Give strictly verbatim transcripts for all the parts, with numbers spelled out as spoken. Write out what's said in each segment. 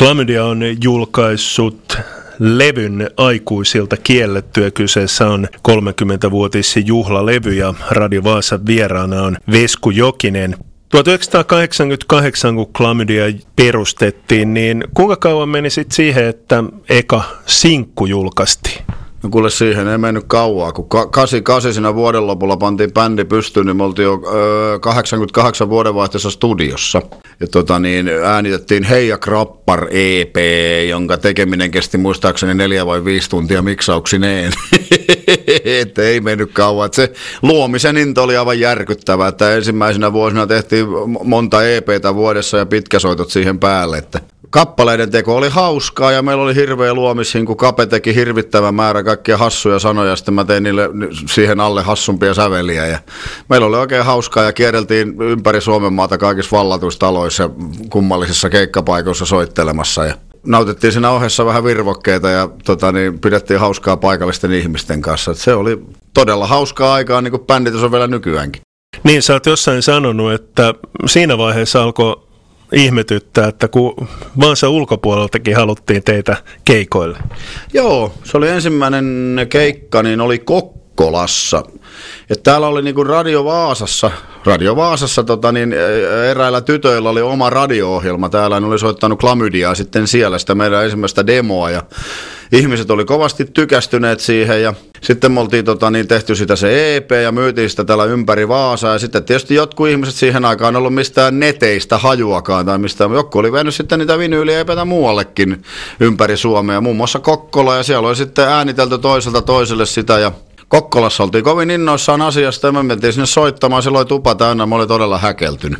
Klamydia on julkaissut levyn aikuisilta kiellettyä. Kyseessä on kolmekymmentävuotis juhlalevy ja Radio Vaasan vieraana on Vesku Jokinen. tuhatyhdeksänsataakahdeksankymmentäkahdeksan, kun Klamydia perustettiin, niin kuinka kauan meni sitten siihen, että eka sinkku julkaistiin? No kuule, siihen ei mennyt kauaa, kun kahdeksankymmentäkahdeksan siinä vuoden lopulla pantiin bändi pystyyn, niin me oltiin jo öö, kahdeksankymmentäkahdeksan vuodenvaihteessa studiossa. Ja tota niin, äänitettiin Heija Krappar E P, jonka tekeminen kesti muistaakseni neljä vai viisi tuntia miksauksineen. Että ei mennyt kauan. Et se luomisen into oli aivan järkyttävää, että ensimmäisenä vuosina tehtiin monta E P:tä vuodessa ja pitkäsoitot siihen päälle, että kappaleiden teko oli hauskaa ja meillä oli hirveä luomis, kun Kape teki hirvittävän määrä kaikkia hassuja sanoja, sitten mä tein niille siihen alle hassumpia säveliä ja meillä oli oikein hauskaa ja kierreltiin ympäri Suomen maata kaikissa vallatuissa taloissa kummallisissa keikkapaikoissa soittelemassa ja nautittiin siinä ohessa vähän virvokkeita ja tota, niin, pidettiin hauskaa paikallisten ihmisten kanssa. Et se oli todella hauskaa aikaa, niin kuin bänditys on vielä nykyäänkin. Niin, sä oot jossain sanonut, että siinä vaiheessa alkoi ihmetyttää, että kun Vaasan ulkopuoleltakin haluttiin teitä keikoille. Joo, se oli ensimmäinen keikka, niin oli Kokkolassa. Ja täällä oli niin kuin Radio Vaasassa, Radio Vaasassa tota, niin eräillä tytöillä oli oma radio-ohjelma. Täällä ne oli soittanut Klamydiaa sitten siellä sitä meidän ensimmäistä demoa ja ihmiset oli kovasti tykästyneet siihen ja sitten me oltiin tota, niin tehty sitä se E P ja myytiin sitä täällä ympäri Vaasaa ja sitten tietysti jotkut ihmiset siihen aikaan ollut mistään neteistä hajuakaan tai mistään. Joku oli vienyt sitten niitä vinyyli-E P:tä muuallekin ympäri Suomea, muun muassa Kokkola ja siellä oli sitten äänitelty toiselta toiselle sitä ja Kokkolassa oltiin kovin innoissaan asiasta ja me mentiin sinne soittamaan, silloin tupa täynnä, mä olin todella häkeltynyt.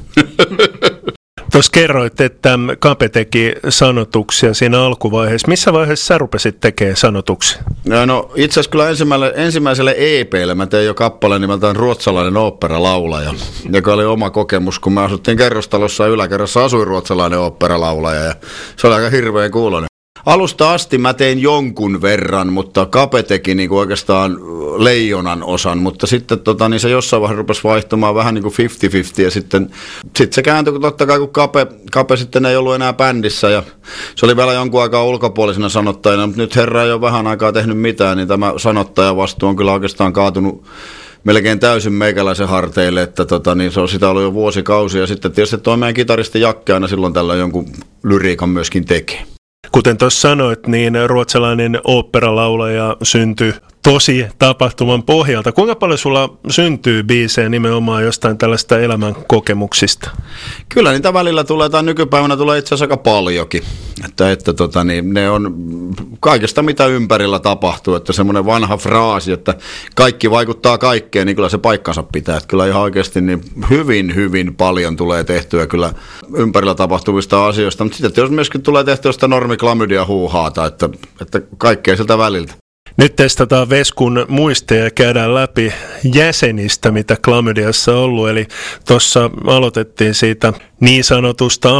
Tuossa kerroit, että Kape teki sanotuksia siinä alkuvaiheessa. Missä vaiheessa sä rupesit tekemään sanotuksia? No, no itse asiassa kyllä ensimmäiselle, ensimmäiselle E P:lle mä tein jo kappaleen nimeltään Ruotsalainen oopperalaulaja, joka oli oma kokemus, kun me asuttiin kerrostalossa ja yläkerrassa asui ruotsalainen oopperalaulaja ja se oli aika hirveän kuuloinen. Alusta asti mä tein jonkun verran, mutta Kape teki niinku oikeastaan leijonan osan, mutta sitten tota, niin se jossain vaiheessa rupesi vaihtumaan vähän niin kuin viisikymmentä viisikymmentä ja sitten sit se kääntyi totta kai, kun Kape, Kape sitten ei ollut enää bändissä ja se oli vielä jonkun aikaa ulkopuolisena sanottajana, mutta nyt herra ei ole vähän aikaa tehnyt mitään, niin tämä sanottajan vastuu on kyllä oikeastaan kaatunut melkein täysin meikäläisen harteille, että tota, niin se on sitä ollut jo vuosikausia ja sitten tietysti tuo meidän kitaristi Jakke aina silloin tällä jonkun lyriikan myöskin tekee. Kuten tuossa sanoit, niin ruotsalainen oopperalaulaja syntyi tosi tapahtuman pohjalta. Kuinka paljon sulla syntyy biisejä nimenomaan jostain tällaista elämän kokemuksista? Kyllä niitä välillä tulee, tai nykypäivänä tulee itse asiassa aika paljonkin. Että, että tota, niin, ne on kaikesta mitä ympärillä tapahtuu, että semmoinen vanha fraasi, että kaikki vaikuttaa kaikkeen, niin kyllä se paikkansa pitää. Että kyllä ihan oikeasti niin hyvin, hyvin paljon tulee tehtyä kyllä ympärillä tapahtuvista asioista, mutta sitten jos myöskin tulee tehtyä sitä normiklamydia huuhaata, että, että kaikkea siltä väliltä. Nyt testataan Veskun muisteja ja käydään läpi jäsenistä, mitä Klamydiassa on ollut. Eli tuossa aloitettiin siitä niin sanotusta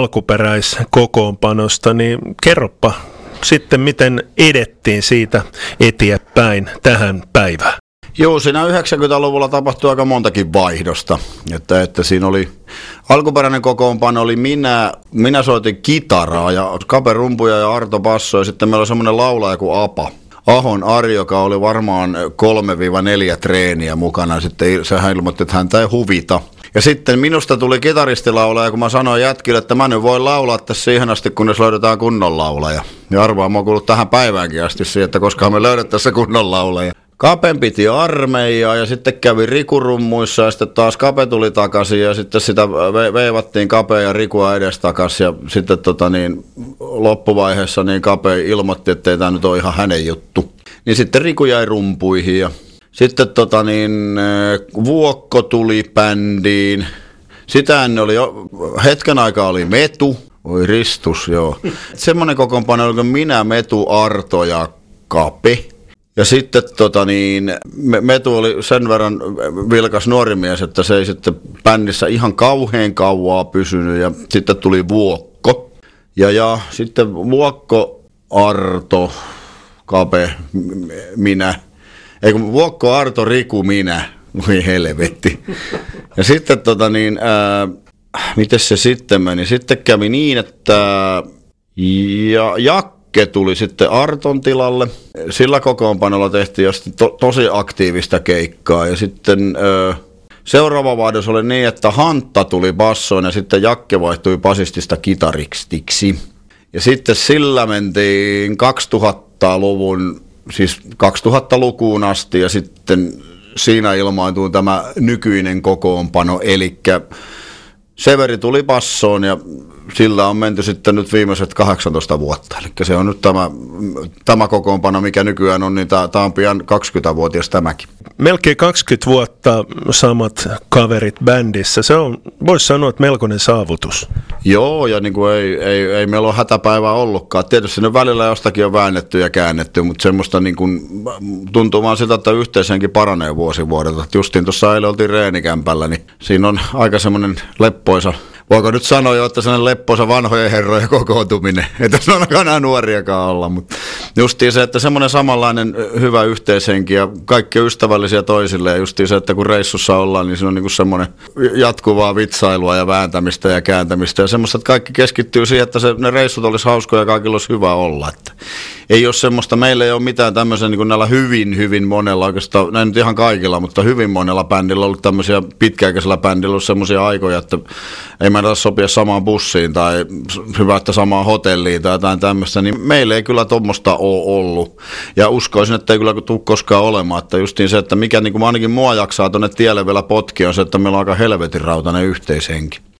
alkuperäiskokoonpanosta, niin kerropa sitten, miten edettiin siitä eteenpäin tähän päivään. Joo, siinä yhdeksänkymmentäluvulla tapahtui aika montakin vaihdosta, että, että siinä oli alkuperäinen kokoonpano oli minä, minä soitin kitaraa ja Kape rumpuja ja Arto basso ja sitten meillä oli semmoinen laulaja kuin Apa. Ahon Ari, joka oli varmaan kolme neljä treeniä mukana, sitten sehän ilmoitti, että häntä ei huvita. Ja sitten minusta tuli kitaristilaulaja, kun mä sanoin jätkille, että mä nyt voin laulaa tässä siihen asti, kunnes löydetään kunnon laulaja. Ja arvaan, mä oon kuullut tähän päiväänkin asti siihen, että koska me löydettäisiin se kunnon laulaja. Kapen piti armeijaa ja sitten kävi Rikurummuissa ja sitten taas Kape tuli takaisin ja sitten sitä veivattiin Kape ja Rikua edestakaisin ja sitten tota niin, loppuvaiheessa niin Kape ilmoitti, että ei tämä nyt ole ihan hänen juttu. Niin sitten Riku jäi rumpuihin ja sitten tota niin, Vuokko tuli bändiin. Sitä ennen oli jo, hetken aikaa oli Metu, oi ristus joo. Semmoinen kokoonpano oli minä, Metu, Arto ja Kape. Ja sitten tota niin, Metu oli sen verran vilkas nuori mies, että se ei sitten bändissä ihan kauhean kauaa pysynyt ja sitten tuli Vuokko. Ja, ja sitten Vuokko, Arto, Kape, minä. Ei kun Vuokko, Arto, Riku, minä. Voi helvetti. Ja sitten tota niin, ää, miten se sitten meni? Sitten kävi niin, että Ja Jakke tuli sitten Arton tilalle. Sillä kokoonpanolla tehtiin jo to, tosi aktiivista keikkaa. Ja sitten ö, seuraava vaihdos oli niin, että Hantta tuli bassoon ja sitten Jakke vaihtui basistista kitaristiksi. Ja sitten sillä mentiin kaksituhattaluvun, siis kaksituhattalukuun asti ja sitten siinä ilmaantui tämä nykyinen kokoonpano, eli Severi tuli bassoon ja sillä on menty sitten nyt viimeiset kahdeksantoista vuotta. Eli se on nyt tämä, tämä kokoonpano, mikä nykyään on, niin tämä, tämä on pian kaksikymmentävuotias tämäkin. Melkein kaksikymmentä vuotta samat kaverit bändissä. Se on, voisi sanoa, että melkoinen saavutus. Joo, ja niin kuin ei, ei, ei meillä ole hätäpäivää ollutkaan. Tietysti ne välillä jostakin on väännetty ja käännetty, mutta semmoista niin kuin, tuntuu vaan siltä, että yhteiseenkin paranee vuosi vuodelta. Justiin tuossa eilen oltiin reenikämpällä, niin siinä on aika semmoinen leppoisa. Voiko nyt sanoa jo, että sellainen leppoisa vanhojen herrojen kokoontuminen, että se on aika enää nuoriakaan olla, mutta justiin se, että semmoinen samanlainen hyvä yhteishenki ja kaikki on ystävällisiä toisilleen, justiin se, että kun reissussa ollaan, niin siinä on niin kuin semmoinen jatkuvaa vitsailua ja vääntämistä ja kääntämistä ja semmoista, että kaikki keskittyy siihen, että se, ne reissut olisi hauskoja ja kaikilla olisi hyvä olla, että ei ole semmoista, meillä ei ole mitään tämmöisiä niin kuin näillä hyvin, hyvin monella oikeastaan, näin nyt ihan kaikilla, mutta hyvin monella bändillä on ollut tämmöisiä, pitkäaikaisella bändillä on semmoisia aikoja, että ei mennä sopia samaan bussiin tai hyvä, että samaan hotelliin tai jotain tämmöistä, niin meillä ei kyllä tuommoista ole ollut. Ja uskoisin, että ei kyllä tule koskaan olemaan, että justiin se, että mikä niin kuin ainakin mua jaksaa tuonne tielle vielä potkia, on se, että meillä on aika helvetin rautainen yhteishenki.